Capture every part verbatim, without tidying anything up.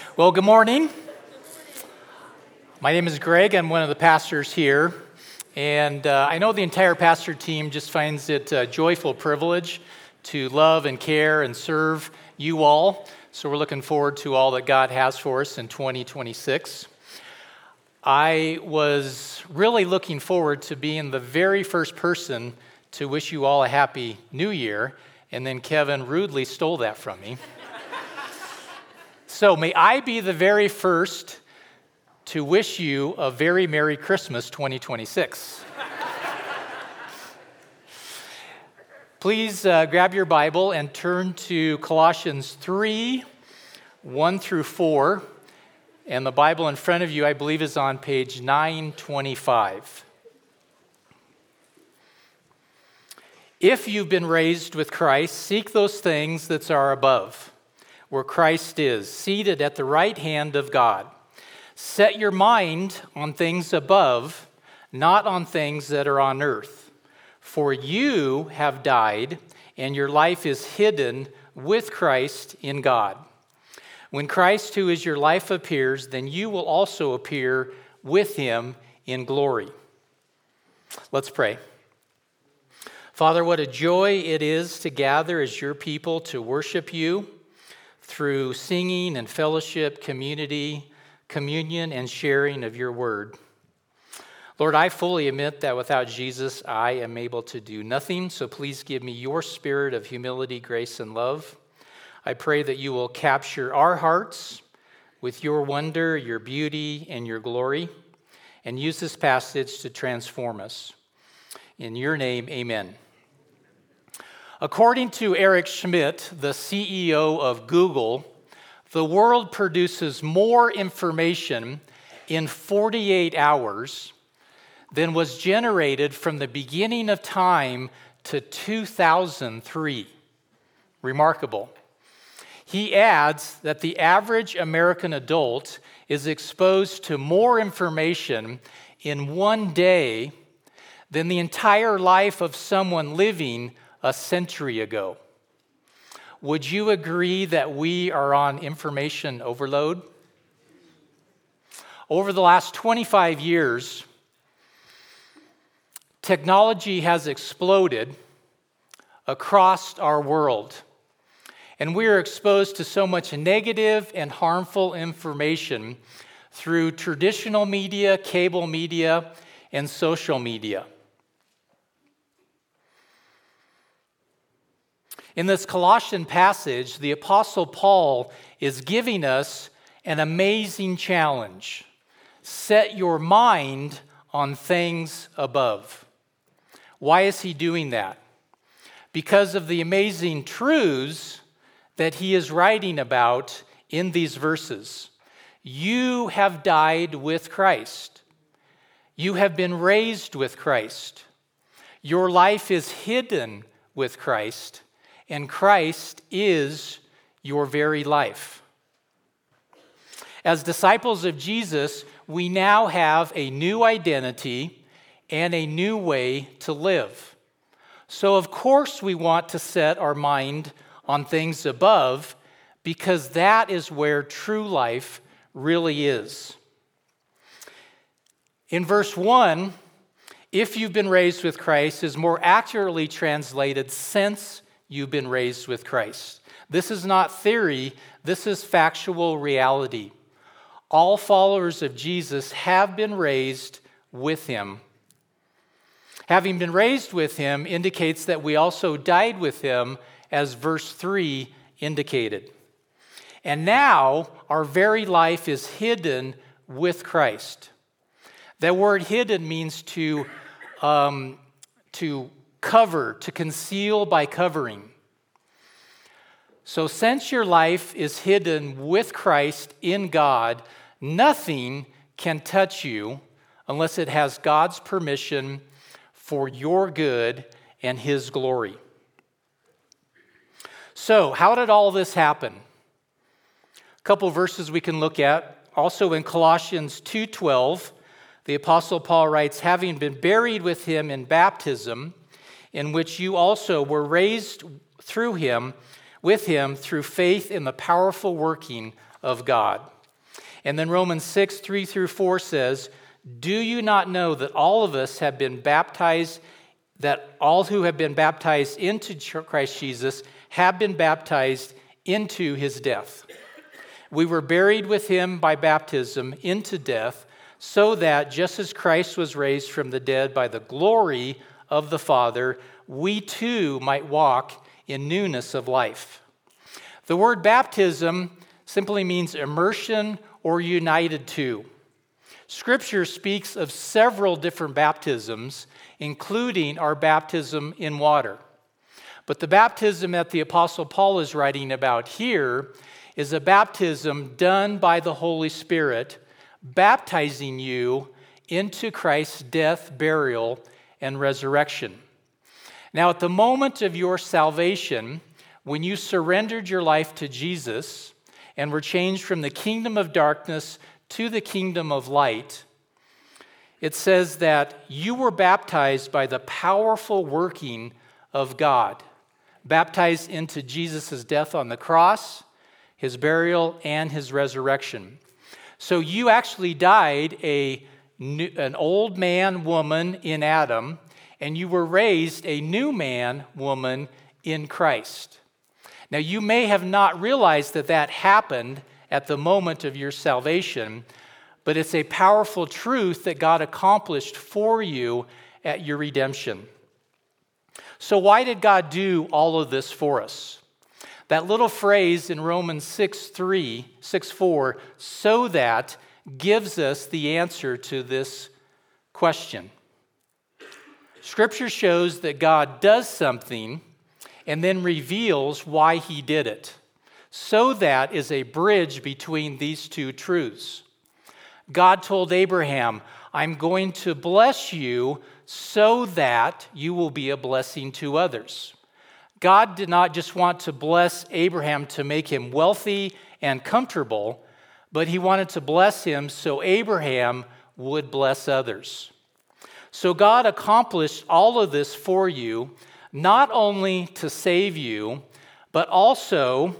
Well, good morning. My name is Greg. I'm one of the pastors here. And uh, I know the entire pastor team just finds it a joyful privilege to love and care and serve you all. So we're looking forward to all that God has for us in twenty twenty-six. I was really looking forward to being the very first person to wish you all a happy new year, and then Kevin rudely stole that from me. So may I be the very first to wish you a very Merry Christmas twenty twenty-six. Please uh, grab your Bible and turn to Colossians three, one through four. And the Bible in front of you, I believe, is on page nine twenty-five. If you've been raised with Christ, seek those things that are above, where Christ is, seated at the right hand of God. Set your mind on things above, not on things that are on earth. For you have died, and your life is hidden with Christ in God. When Christ, who is your life, appears, then you will also appear with him in glory. Let's pray. Father, what a joy it is to gather as your people to worship you through singing and fellowship, community, communion, and sharing of your word. Lord, I fully admit that without Jesus, I am able to do nothing, so please give me your spirit of humility, grace, and love. I pray that you will capture our hearts with your wonder, your beauty, and your glory, and use this passage to transform us. In your name, amen. According to Eric Schmidt, the C E O of Google, the world produces more information in forty-eight hours than was generated from the beginning of time to two thousand three. Remarkable. He adds that the average American adult is exposed to more information in one day than the entire life of someone living a century ago. Would you agree that we are on information overload? Over the last twenty-five years, technology has exploded across our world. And we are exposed to so much negative and harmful information through traditional media, cable media, and social media. In this Colossian passage, the Apostle Paul is giving us an amazing challenge. Set your mind on things above. Why is he doing that? Because of the amazing truths that he is writing about in these verses. You have died with Christ. You have been raised with Christ. Your life is hidden with Christ, and Christ is your very life. As disciples of Jesus, we now have a new identity and a new way to live. So of course we want to set our mind on things above, because that is where true life really is. In verse one, if you've been raised with Christ is more accurately translated since you've been raised with Christ. This is not theory, this is factual reality. All followers of Jesus have been raised with him. Having been raised with him indicates that we also died with him, as verse three indicated. And now our very life is hidden with Christ. That word hidden means to, um, to cover, to conceal by covering. So since your life is hidden with Christ in God, nothing can touch you unless it has God's permission for your good and his glory. So, how did all this happen? A couple verses we can look at. Also in Colossians two twelve, the Apostle Paul writes, having been buried with him in baptism, in which you also were raised through him, with him through faith in the powerful working of God. And then Romans six, three through four says, do you not know that all of us have been baptized, that all who have been baptized into Christ Jesus have been baptized into his death? We were buried with him by baptism into death, so that just as Christ was raised from the dead by the glory of the Father, we too might walk in newness of life. The word baptism simply means immersion or united to. Scripture speaks of several different baptisms, including our baptism in water. But the baptism that the Apostle Paul is writing about here is a baptism done by the Holy Spirit, baptizing you into Christ's death, burial, and resurrection. Now, at the moment of your salvation, when you surrendered your life to Jesus and were changed from the kingdom of darkness to the kingdom of light, it says that you were baptized by the powerful working of God, baptized into Jesus' death on the cross, his burial, and his resurrection. So you actually died a new, an old man, woman in Adam, and you were raised a new man, woman in Christ. Now, you may have not realized that that happened at the moment of your salvation, but it's a powerful truth that God accomplished for you at your redemption. So why did God do all of this for us? That little phrase in Romans six three, six four, so that, gives us the answer to this question. Scripture shows that God does something and then reveals why he did it. So that is a bridge between these two truths. God told Abraham, I'm going to bless you so that you will be a blessing to others. God did not just want to bless Abraham to make him wealthy and comfortable, but he wanted to bless him so Abraham would bless others. So God accomplished all of this for you, not only to save you, but also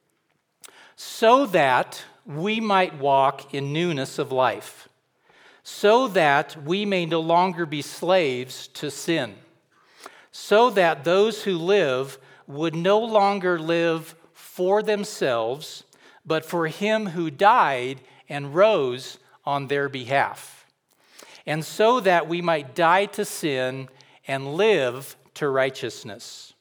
so that we might walk in newness of life, so that we may no longer be slaves to sin, so that those who live would no longer live for themselves, but for him who died and rose on their behalf, and so that we might die to sin and live to righteousness.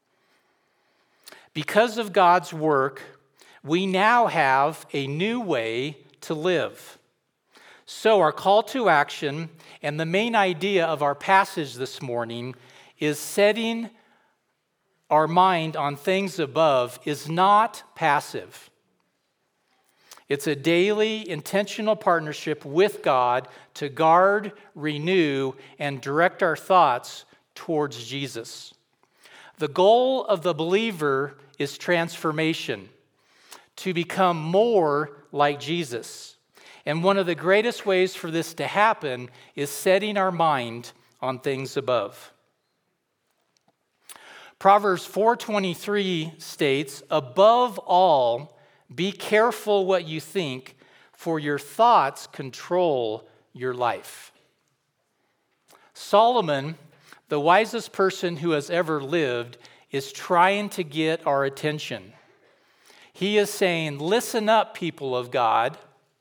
Because of God's work, we now have a new way to live. So our call to action and the main idea of our passage this morning is setting our mind on things above is not passive. It's a daily, intentional partnership with God to guard, renew, and direct our thoughts towards Jesus. The goal of the believer is transformation, to become more like Jesus. And one of the greatest ways for this to happen is setting our mind on things above. Proverbs four twenty-three states, above all, be careful what you think, for your thoughts control your life. Solomon, the wisest person who has ever lived, is trying to get our attention. He is saying, listen up, people of God.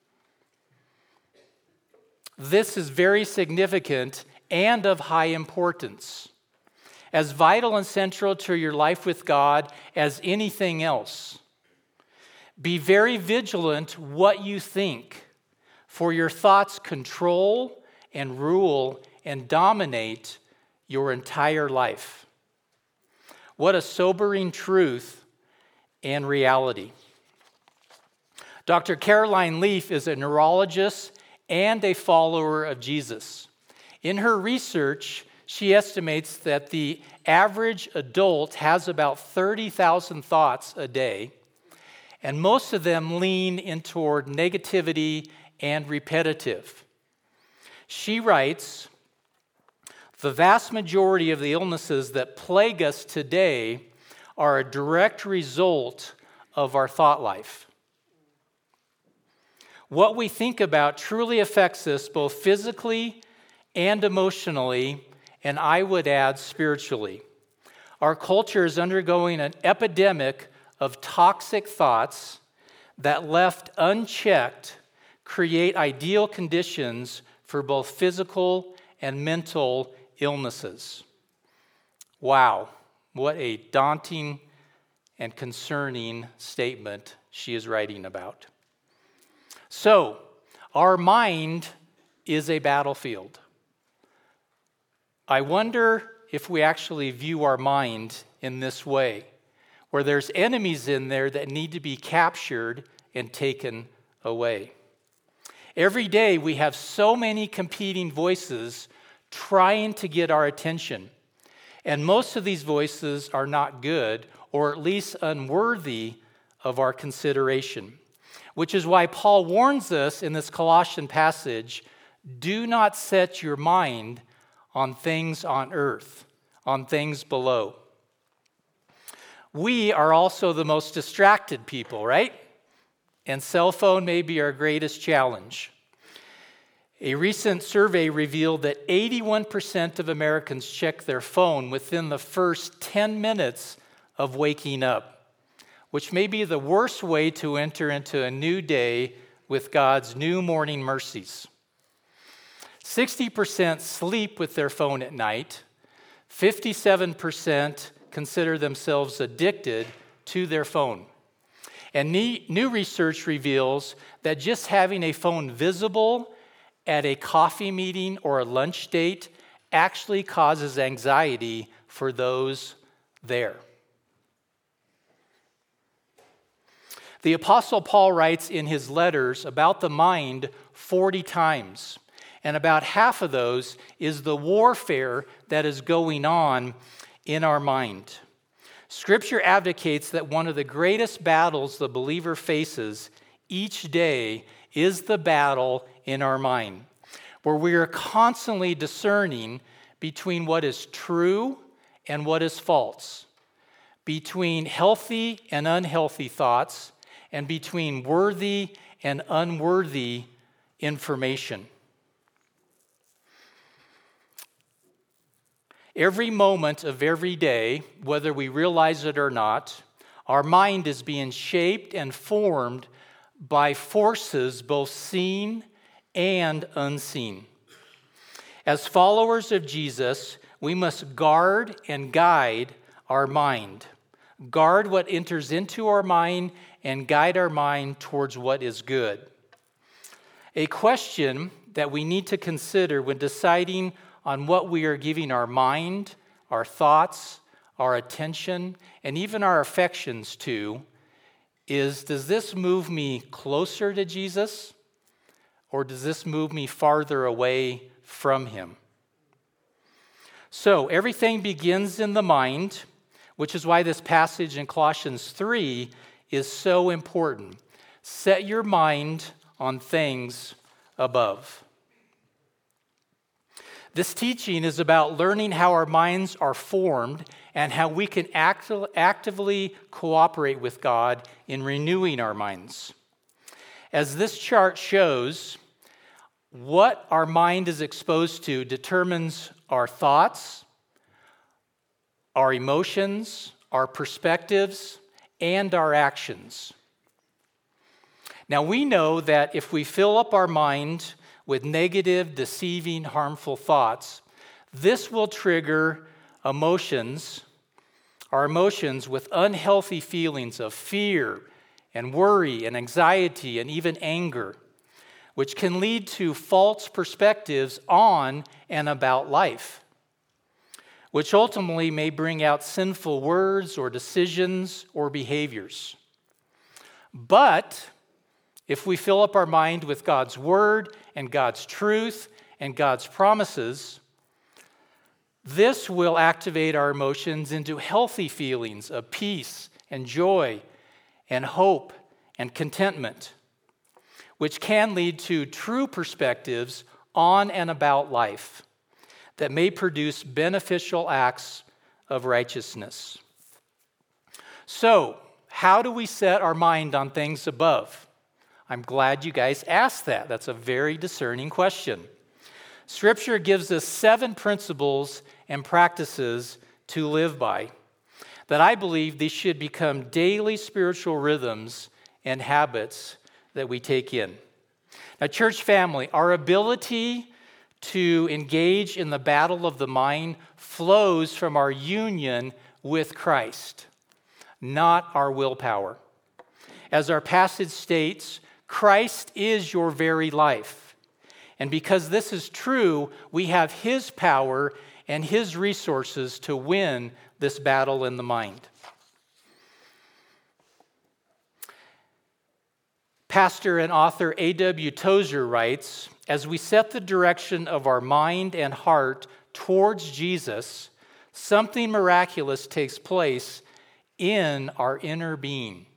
This is very significant and of high importance, as vital and central to your life with God as anything else. Be very vigilant what you think, for your thoughts control and rule and dominate your entire life. What a sobering truth and reality. Doctor Caroline Leaf is a neurologist and a follower of Jesus. In her research, she estimates that the average adult has about thirty thousand thoughts a day, and most of them lean in toward negativity and repetitive. She writes, the vast majority of the illnesses that plague us today are a direct result of our thought life. What we think about truly affects us both physically and emotionally, and I would add spiritually. Our culture is undergoing an epidemic of toxic thoughts that, left unchecked, create ideal conditions for both physical and mental illnesses. Wow, what a daunting and concerning statement she is writing about. So, our mind is a battlefield. I wonder if we actually view our mind in this way, where there's enemies in there that need to be captured and taken away. Every day we have so many competing voices trying to get our attention, and most of these voices are not good, or at least unworthy of our consideration. Which is why Paul warns us in this Colossian passage, do not set your mind on things on earth, on things below. We are also the most distracted people, right? And cell phone may be our greatest challenge. A recent survey revealed that eighty-one percent of Americans check their phone within the first ten minutes of waking up, which may be the worst way to enter into a new day with God's new morning mercies. sixty percent sleep with their phone at night. fifty-seven percent consider themselves addicted to their phone. And new research reveals that just having a phone visible at a coffee meeting or a lunch date actually causes anxiety for those there. The Apostle Paul writes in his letters about the mind forty times, and about half of those is the warfare that is going on in our mind. Scripture advocates that one of the greatest battles the believer faces each day is the battle in our mind, where we are constantly discerning between what is true and what is false, between healthy and unhealthy thoughts, and between worthy and unworthy information. Every moment of every day, whether we realize it or not, our mind is being shaped and formed by forces both seen and unseen. As followers of Jesus, we must guard and guide our mind. Guard what enters into our mind and guide our mind towards what is good. A question that we need to consider when deciding on what we are giving our mind, our thoughts, our attention, and even our affections to is, does this move me closer to Jesus, or does this move me farther away from him? So everything begins in the mind, which is why this passage in Colossians three is so important. Set your mind on things above. This teaching is about learning how our minds are formed and how we can act- actively cooperate with God in renewing our minds. As this chart shows, what our mind is exposed to determines our thoughts, our emotions, our perspectives, and our actions. Now, we know that if we fill up our mind with negative, deceiving, harmful thoughts, this will trigger emotions, our emotions with unhealthy feelings of fear and worry and anxiety and even anger, which can lead to false perspectives on and about life, which ultimately may bring out sinful words or decisions or behaviors. But if we fill up our mind with God's word and God's truth and God's promises, this will activate our emotions into healthy feelings of peace and joy and hope and contentment, which can lead to true perspectives on and about life that may produce beneficial acts of righteousness. So, how do we set our mind on things above? I'm glad you guys asked that. That's a very discerning question. Scripture gives us seven principles and practices to live by that I believe these should become daily spiritual rhythms and habits that we take in. Now, church family, our ability to engage in the battle of the mind flows from our union with Christ, not our willpower. As our passage states, Christ is your very life. And because this is true, we have His power and His resources to win this battle in the mind. Pastor and author A W Tozer writes, as we set the direction of our mind and heart towards Jesus, something miraculous takes place in our inner being.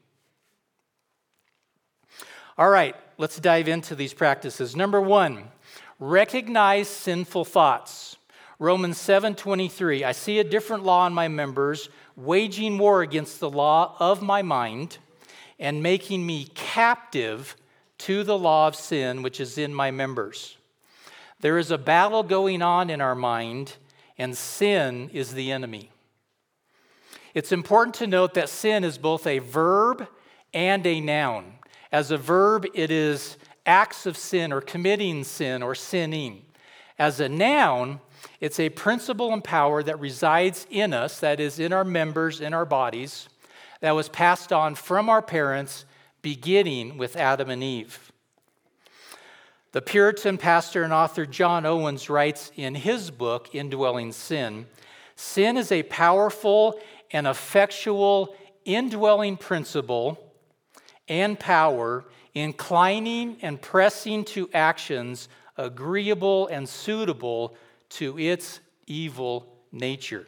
All right, let's dive into these practices. Number one, recognize sinful thoughts. Romans seven twenty-three, I see a different law in my members, waging war against the law of my mind and making me captive to the law of sin which is in my members. There is a battle going on in our mind, and sin is the enemy. It's important to note that sin is both a verb and a noun. As a verb, it is acts of sin or committing sin or sinning. As a noun, it's a principle and power that resides in us, that is, in our members, in our bodies, that was passed on from our parents, beginning with Adam and Eve. The Puritan pastor and author John Owens writes in his book, Indwelling Sin, sin is a powerful and effectual indwelling principle and power, inclining and pressing to actions agreeable and suitable to its evil nature.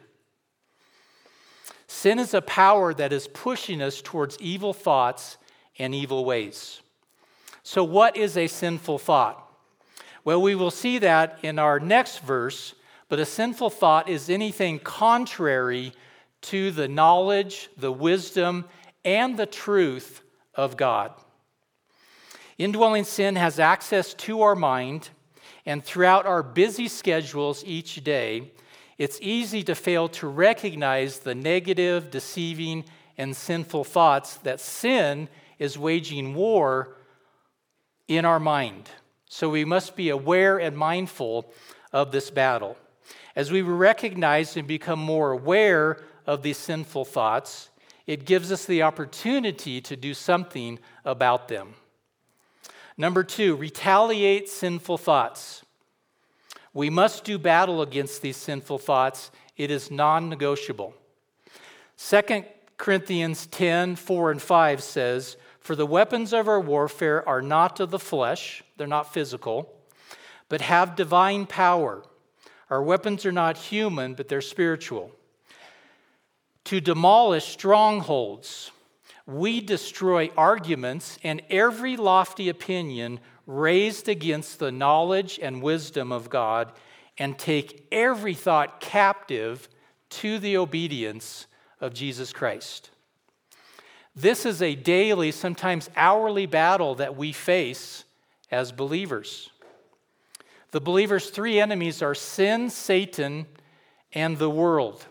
Sin is a power that is pushing us towards evil thoughts and evil ways. So what is a sinful thought? Well, we will see that in our next verse, but a sinful thought is anything contrary to the knowledge, the wisdom, and the truth of God. Indwelling sin has access to our mind, and throughout our busy schedules each day, it's easy to fail to recognize the negative, deceiving, and sinful thoughts that sin is waging war in our mind. So we must be aware and mindful of this battle. As we recognize and become more aware of these sinful thoughts, it gives us the opportunity to do something about them. Number two, retaliate sinful thoughts. We must do battle against these sinful thoughts. It is non-negotiable. Second Corinthians ten, four and five says, for the weapons of our warfare are not of the flesh, they're not physical, but have divine power. Our weapons are not human, but they're spiritual. To demolish strongholds, we destroy arguments and every lofty opinion raised against the knowledge and wisdom of God, and take every thought captive to the obedience of Jesus Christ. This is a daily, sometimes hourly battle that we face as believers. The believer's three enemies are sin, Satan, and the world.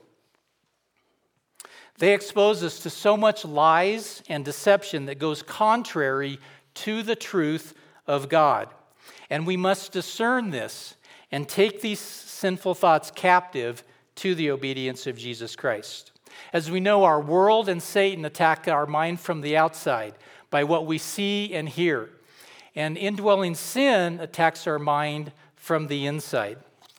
They expose us to so much lies and deception that goes contrary to the truth of God. And we must discern this and take these sinful thoughts captive to the obedience of Jesus Christ. As we know, our world and Satan attack our mind from the outside by what we see and hear. And indwelling sin attacks our mind from the inside.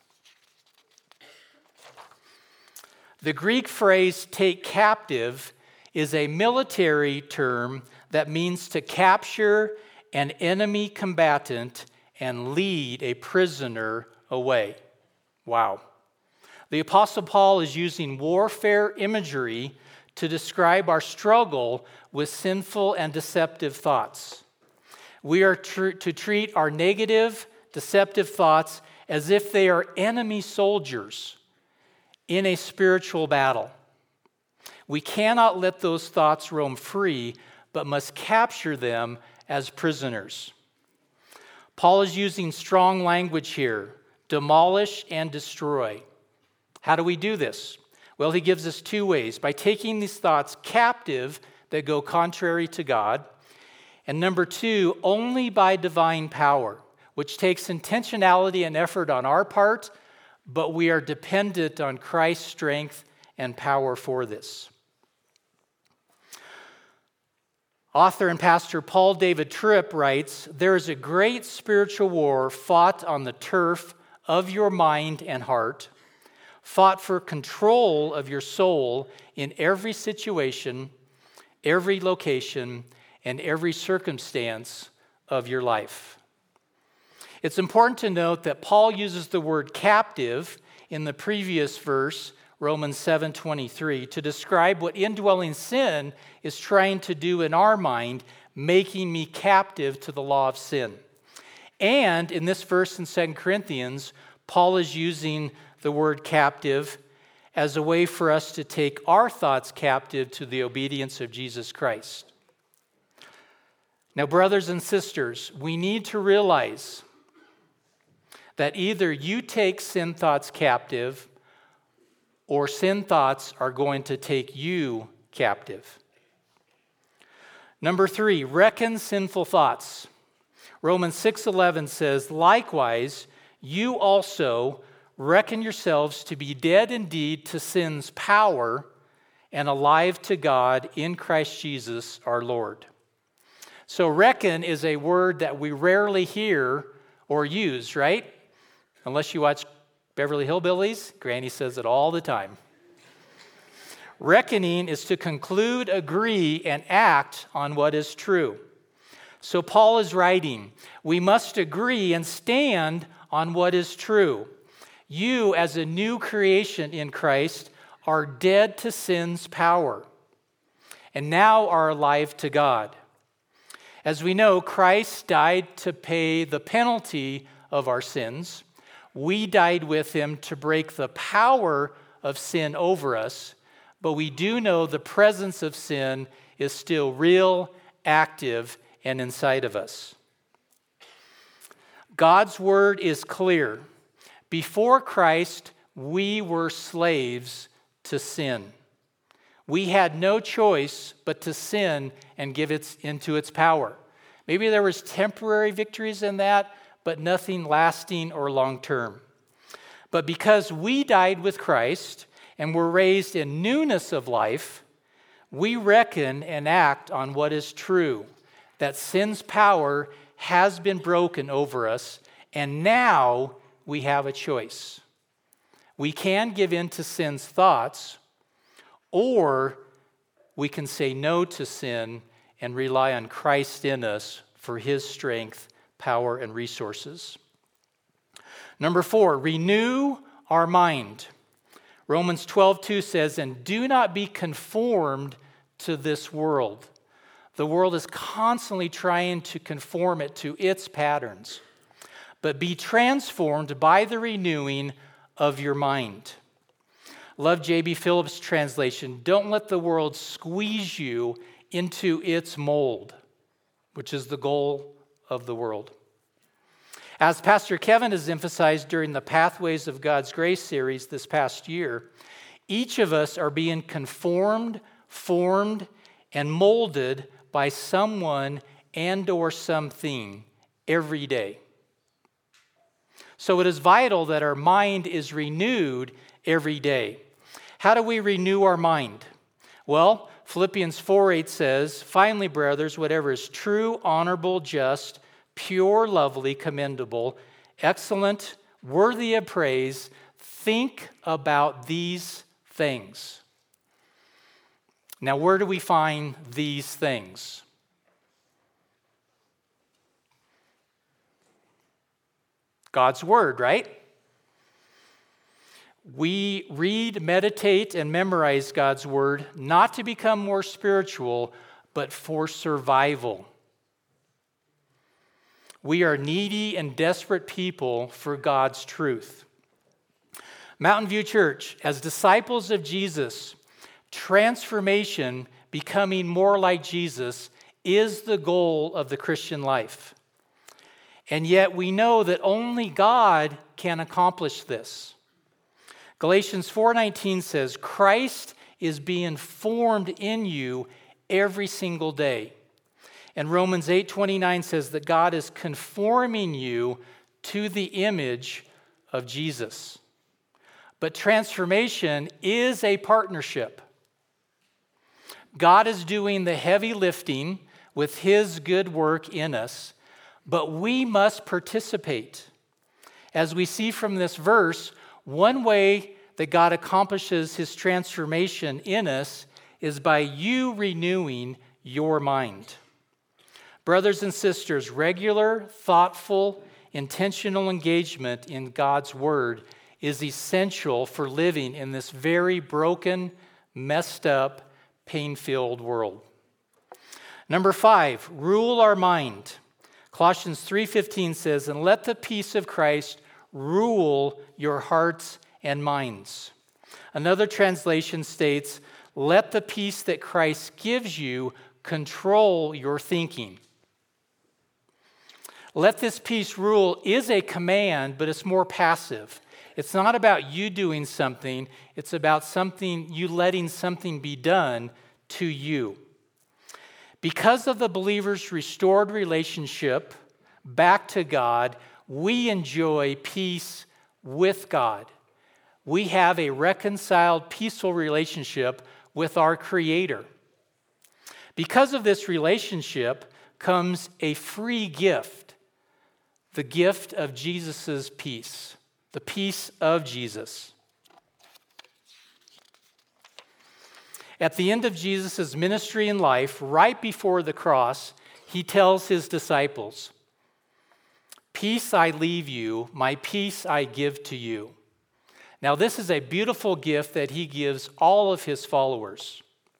The Greek phrase take captive is a military term that means to capture an enemy combatant and lead a prisoner away. Wow. The Apostle Paul is using warfare imagery to describe our struggle with sinful and deceptive thoughts. We are tr- to treat our negative, deceptive thoughts as if they are enemy soldiers in a spiritual battle. We cannot let those thoughts roam free, but must capture them as prisoners. Paul is using strong language here: demolish and destroy. How do we do this? Well, he gives us two ways: by taking these thoughts captive that go contrary to God, and number two, only by divine power, which takes intentionality and effort on our part, but we are dependent on Christ's strength and power for this. Author and pastor Paul David Tripp writes, "There is a great spiritual war fought on the turf of your mind and heart, fought for control of your soul in every situation, every location, and every circumstance of your life." It's important to note that Paul uses the word captive in the previous verse, Romans seven twenty-three, to describe what indwelling sin is trying to do in our mind, making me captive to the law of sin. And in this verse in Second Corinthians, Paul is using the word captive as a way for us to take our thoughts captive to the obedience of Jesus Christ. Now, brothers and sisters, we need to realize that either you take sin thoughts captive or sin thoughts are going to take you captive. Number three, reckon sinful thoughts. Romans six eleven says, "Likewise, you also reckon yourselves to be dead indeed to sin's power and alive to God in Christ Jesus our Lord." So reckon is a word that we rarely hear or use, right? Unless you watch Beverly Hillbillies, Granny says it all the time. Reckoning is to conclude, agree, and act on what is true. So Paul is writing, we must agree and stand on what is true. You, as a new creation in Christ, are dead to sin's power and now are alive to God. As we know, Christ died to pay the penalty of our sins. We died with him to break the power of sin over us, but we do know the presence of sin is still real, active, and inside of us. God's word is clear. Before Christ, we were slaves to sin. We had no choice but to sin and give it into its power. Maybe there was temporary victories in that, but nothing lasting or long-term. But because we died with Christ and were raised in newness of life, we reckon and act on what is true, that sin's power has been broken over us, and now we have a choice. We can give in to sin's thoughts, or we can say no to sin and rely on Christ in us for his strength, power, and resources. Number four, renew our mind. Romans twelve two says, "And do not be conformed to this world." The world is constantly trying to conform it to its patterns. But be transformed by the renewing of your mind. Love J B Phillips' translation, "Don't let the world squeeze you into its mold," which is the goal of the world. As Pastor Kevin has emphasized during the Pathways of God's Grace series this past year, each of us are being conformed, formed, and molded by someone and or something every day. So it is vital that our mind is renewed every day. How do we renew our mind? Well, Philippians four eight says, "Finally, brothers, whatever is true, honorable, just, pure, lovely, commendable, excellent, worthy of praise, think about these things." Now, where do we find these things? God's Word, right? We read, meditate, and memorize God's Word not to become more spiritual, but for survival. We are needy and desperate people for God's truth. Mountain View Church, as disciples of Jesus, transformation, becoming more like Jesus, is the goal of the Christian life. And yet we know that only God can accomplish this. Galatians four nineteen says, Christ is being formed in you every single day. And Romans eight twenty-nine says that God is conforming you to the image of Jesus. But transformation is a partnership. God is doing the heavy lifting with his good work in us, but we must participate. As we see from this verse, one way that God accomplishes his transformation in us is by you renewing your mind. Brothers and sisters, regular, thoughtful, intentional engagement in God's word is essential for living in this very broken, messed up, pain-filled world. Number five, rule our mind. Colossians three fifteen says, and let the peace of Christ rule your hearts and minds. Another translation states, let the peace that Christ gives you control your thinking. Let this peace rule is a command, but it's more passive. It's not about you doing something. It's about something, you letting something be done to you. Because of the believer's restored relationship back to God, we enjoy peace with God. We have a reconciled, peaceful relationship with our Creator. Because of this relationship comes a free gift, the gift of Jesus' peace, the peace of Jesus. At the end of Jesus' ministry and life, right before the cross, he tells his disciples, peace I leave you, my peace I give to you. Now, this is a beautiful gift that he gives all of his followers.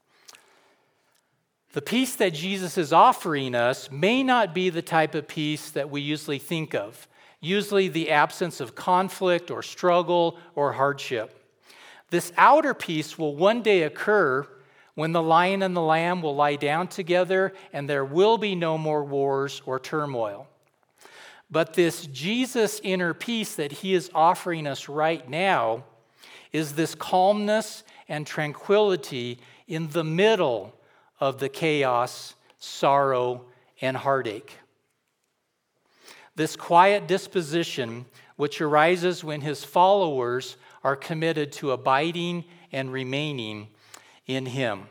The peace that Jesus is offering us may not be the type of peace that we usually think of, usually the absence of conflict or struggle or hardship. This outer peace will one day occur when the lion and the lamb will lie down together and there will be no more wars or turmoil. But this Jesus inner peace that he is offering us right now is this calmness and tranquility in the middle of the chaos, sorrow, and heartache. This quiet disposition, which arises when his followers are committed to abiding and remaining in him.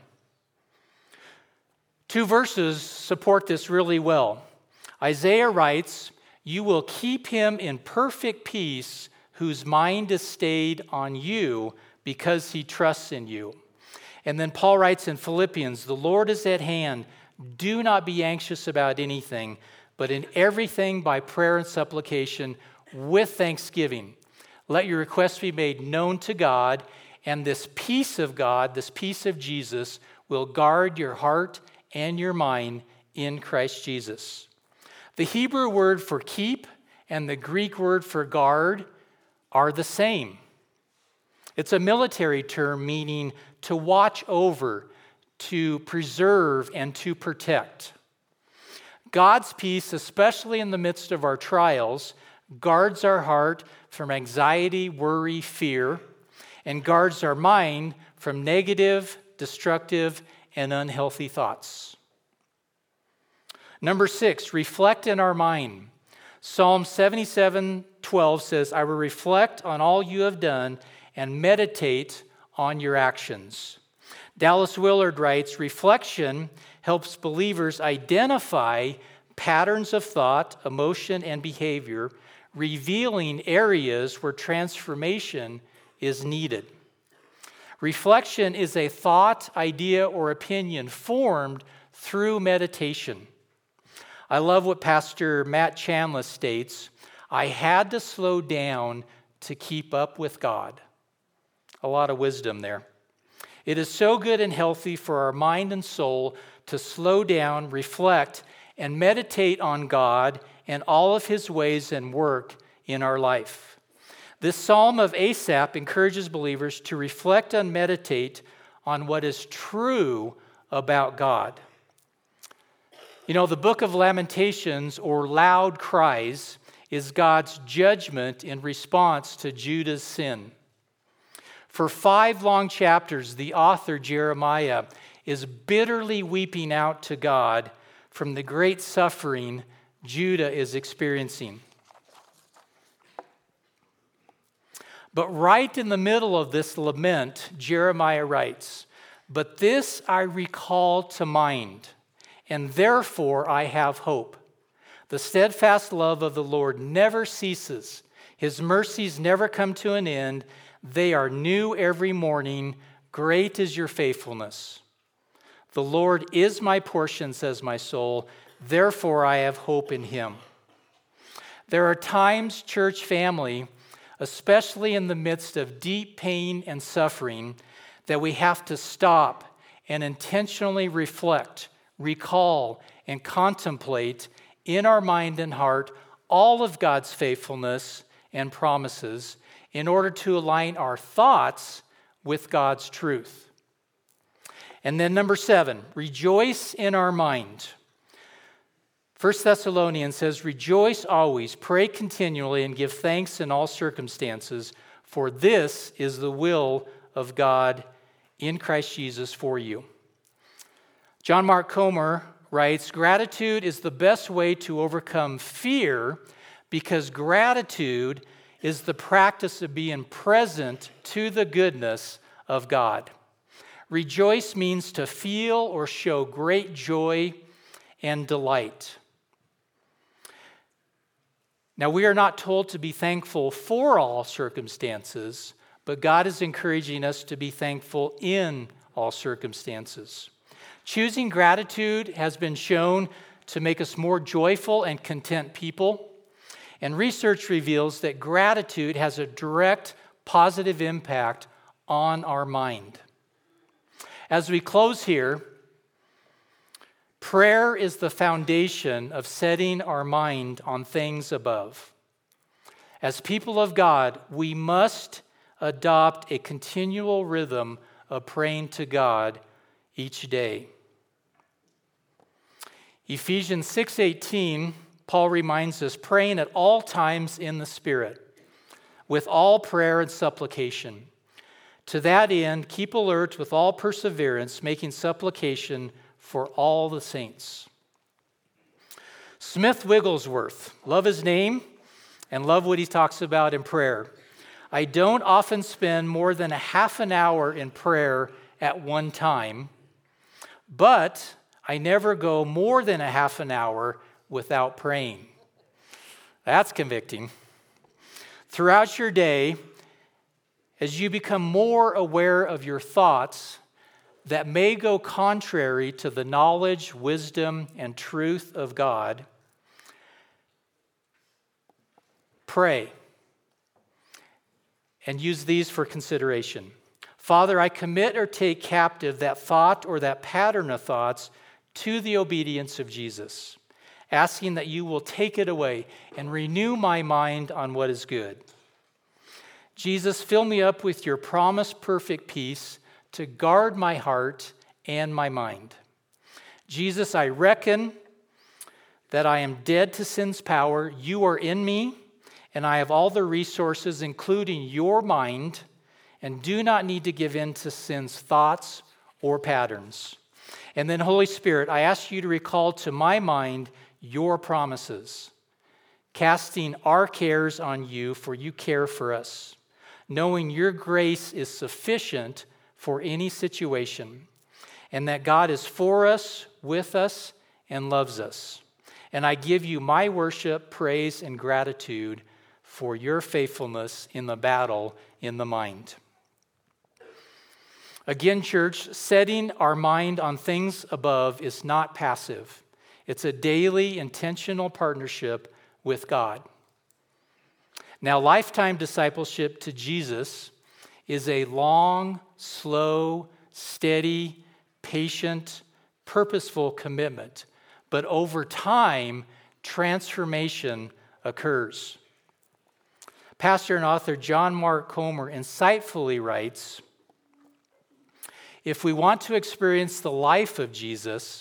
Two verses support this really well. Isaiah writes, you will keep him in perfect peace whose mind is stayed on you because he trusts in you. And then Paul writes in Philippians, the Lord is at hand. Do not be anxious about anything, but in everything by prayer and supplication with thanksgiving. Let your requests be made known to God, and this peace of God, this peace of Jesus, will guard your heart and your mind in Christ Jesus. The Hebrew word for keep and the Greek word for guard are the same. It's a military term meaning to watch over, to preserve, and to protect. God's peace, especially in the midst of our trials, guards our heart from anxiety, worry, fear, and guards our mind from negative, destructive, and unhealthy thoughts. Number six, reflect in our mind. Psalm seventy-seven twelve says, I will reflect on all you have done and meditate on your actions. Dallas Willard writes, reflection helps believers identify patterns of thought, emotion, and behavior, revealing areas where transformation is needed. Reflection is a thought, idea, or opinion formed through meditation. I love what Pastor Matt Chandler states, I had to slow down to keep up with God. A lot of wisdom there. It is so good and healthy for our mind and soul to slow down, reflect, and meditate on God and all of his ways and work in our life. This Psalm of Asaph encourages believers to reflect and meditate on what is true about God. You know, the book of Lamentations, or loud cries, is God's judgment in response to Judah's sin. For five long chapters, the author, Jeremiah, is bitterly weeping out to God from the great suffering Judah is experiencing. But right in the middle of this lament, Jeremiah writes, "But this I recall to mind, and therefore I have hope. The steadfast love of the Lord never ceases. His mercies never come to an end. They are new every morning. Great is your faithfulness. The Lord is my portion, says my soul. Therefore I have hope in him." There are times, church family, especially in the midst of deep pain and suffering, that we have to stop and intentionally reflect, recall, and contemplate in our mind and heart all of God's faithfulness and promises in order to align our thoughts with God's truth. And then number seven, rejoice in our mind. First Thessalonians says, "Rejoice always, pray continually, and give thanks in all circumstances, for this is the will of God in Christ Jesus for you." John Mark Comer writes, "Gratitude is the best way to overcome fear because gratitude is the practice of being present to the goodness of God." Rejoice means to feel or show great joy and delight. Now, we are not told to be thankful for all circumstances, but God is encouraging us to be thankful in all circumstances. Choosing gratitude has been shown to make us more joyful and content people, and research reveals that gratitude has a direct positive impact on our mind. As we close here, prayer is the foundation of setting our mind on things above. As people of God, we must adopt a continual rhythm of praying to God each day. Ephesians six eighteen, Paul reminds us, praying at all times in the Spirit, with all prayer and supplication. To that end, keep alert with all perseverance, making supplication for all the saints. Smith Wigglesworth, love his name and love what he talks about in prayer. "I don't often spend more than a half an hour in prayer at one time, but I never go more than a half an hour without praying." That's convicting. Throughout your day, as you become more aware of your thoughts that may go contrary to the knowledge, wisdom, and truth of God, pray and use these for consideration. Father, I commit or take captive that thought or that pattern of thoughts to the obedience of Jesus, asking that you will take it away and renew my mind on what is good. Jesus, fill me up with your promised perfect peace to guard my heart and my mind. Jesus, I reckon that I am dead to sin's power. You are in me, and I have all the resources, including your mind, and do not need to give in to sin's thoughts or patterns. And then, Holy Spirit, I ask you to recall to my mind your promises, casting our cares on you, for you care for us, knowing your grace is sufficient for any situation, and that God is for us, with us, and loves us. And I give you my worship, praise, and gratitude for your faithfulness in the battle in the mind. Again, church, setting our mind on things above is not passive. It's a daily, intentional partnership with God. Now, lifetime discipleship to Jesus is a long, slow, steady, patient, purposeful commitment. But over time, transformation occurs. Pastor and author John Mark Comer insightfully writes, "If we want to experience the life of Jesus,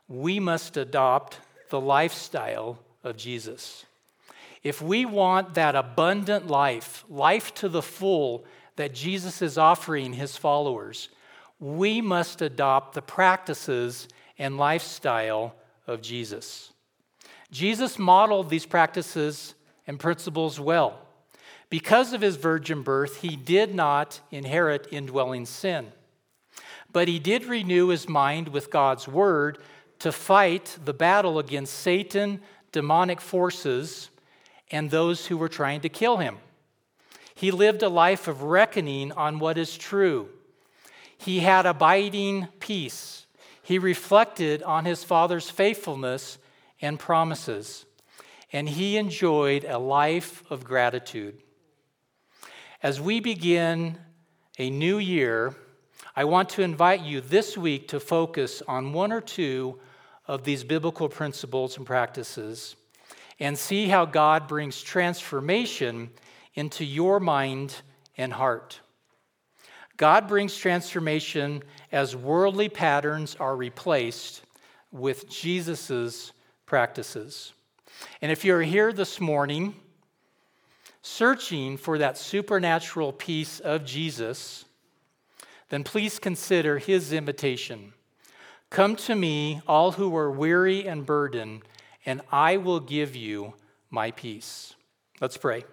we must adopt the lifestyle of Jesus. If we want that abundant life, life to the full that Jesus is offering his followers, we must adopt the practices and lifestyle of Jesus. Jesus modeled these practices and principles well. Because of his virgin birth, he did not inherit indwelling sin. But he did renew his mind with God's word to fight the battle against Satan, demonic forces, and those who were trying to kill him. He lived a life of reckoning on what is true. He had abiding peace. He reflected on his Father's faithfulness and promises, and he enjoyed a life of gratitude. As we begin a new year, I want to invite you this week to focus on one or two of these biblical principles and practices and see how God brings transformation into your mind and heart. God brings transformation as worldly patterns are replaced with Jesus' practices. And if you're here this morning searching for that supernatural peace of Jesus, then please consider his invitation. Come to me, all who are weary and burdened, and I will give you my peace. Let's pray.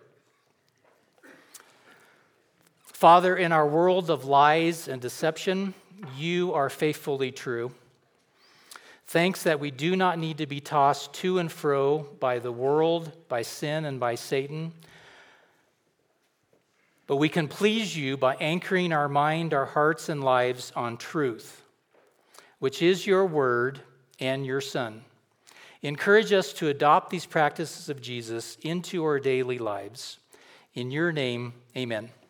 Father, in our world of lies and deception, you are faithfully true. Thanks that we do not need to be tossed to and fro by the world, by sin, and by Satan, but we can please you by anchoring our mind, our hearts, and lives on truth, which is your word and your Son. Encourage us to adopt these practices of Jesus into our daily lives. In your name, amen.